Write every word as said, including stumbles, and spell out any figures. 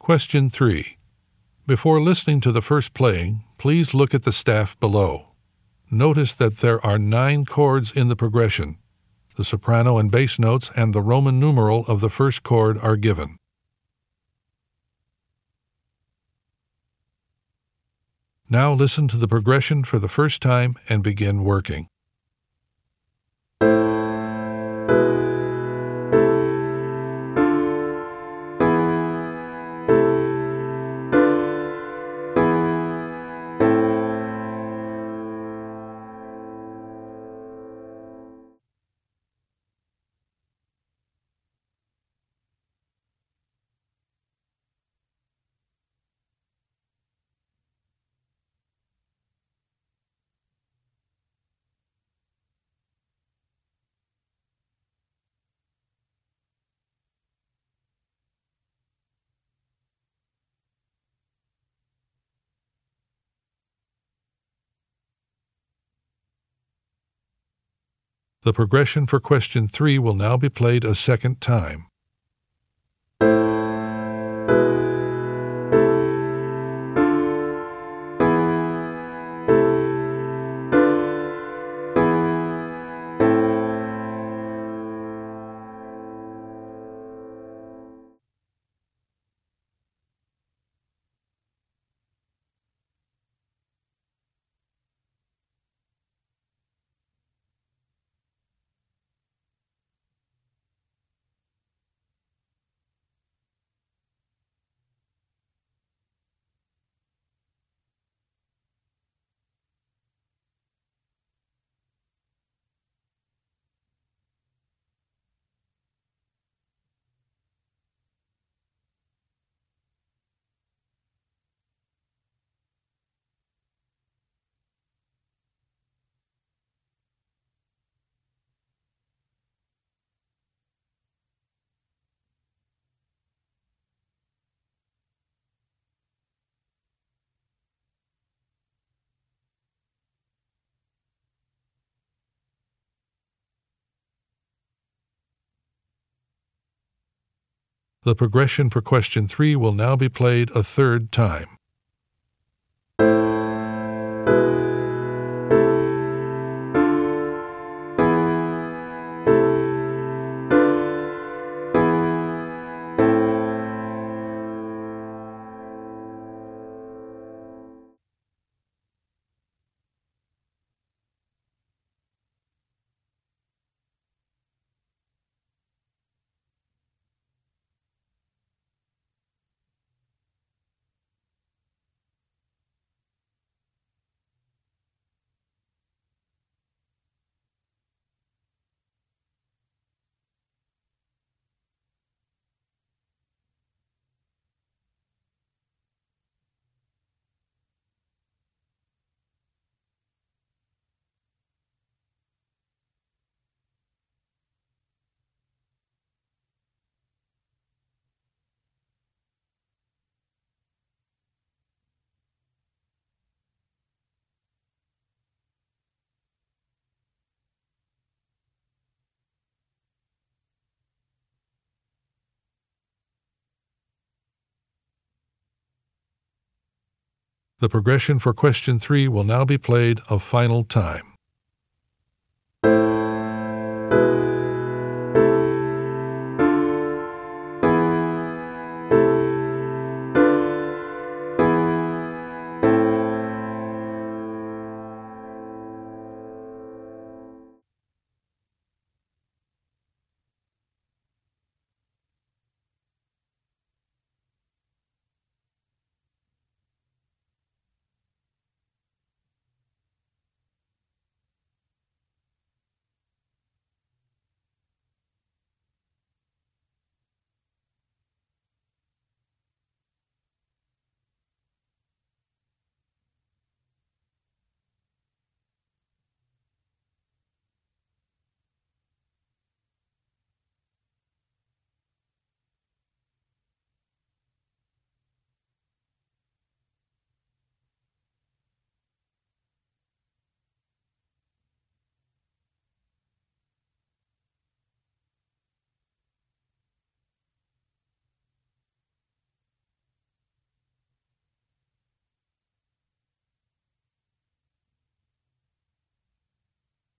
Question three. Before listening to the first playing, please look at the staff below. Notice that there are nine chords in the progression. The soprano and bass notes and the Roman numeral of the first chord are given. Now listen to the progression for the first time and begin working. The progression for question three will now be played a second time. The progression for question three will now be played a third time. The progression for question three will now be played a final time.